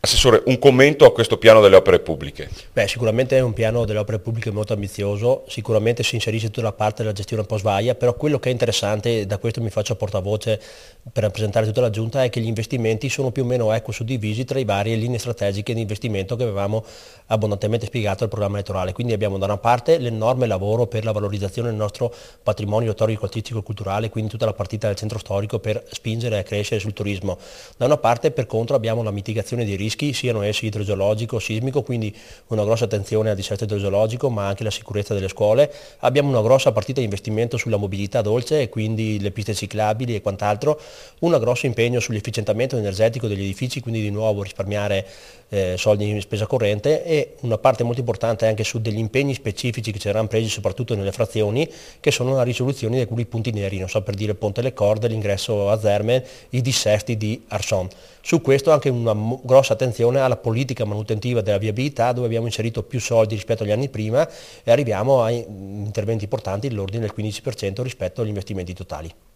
Assessore, un commento a questo piano delle opere pubbliche. Beh, sicuramente è un piano delle opere pubbliche molto ambizioso, sicuramente si inserisce tutta la parte della gestione un po' svaia, però quello che è interessante, e da questo mi faccio portavoce per rappresentare tutta la Giunta, è che gli investimenti sono più o meno equo suddivisi tra i varie linee strategiche di investimento che avevamo abbondantemente spiegato al programma elettorale. Quindi abbiamo da una parte l'enorme lavoro per la valorizzazione del nostro patrimonio storico, artistico e culturale, quindi tutta la partita del centro storico per spingere a crescere sul turismo. Da una parte per contro abbiamo la mitigazione dei rischi, siano essi idrogeologico, sismico, quindi una grossa attenzione al dissesto idrogeologico, ma anche la sicurezza delle scuole. Abbiamo una grossa partita di investimento sulla mobilità dolce e quindi le piste ciclabili e quant'altro, un grosso impegno sull'efficientamento energetico degli edifici, quindi di nuovo risparmiare soldi in spesa corrente, e una parte molto importante anche su degli impegni specifici che ci saranno presi soprattutto nelle frazioni, che sono la risoluzione di alcuni punti neri, non so, per dire Ponte Le Corde, l'ingresso a Zerme, i dissesti di Arson. Su questo anche una grossa attenzione alla politica manutentiva della viabilità, dove abbiamo inserito più soldi rispetto agli anni prima e arriviamo a interventi importanti dell'ordine del 15% rispetto agli investimenti totali.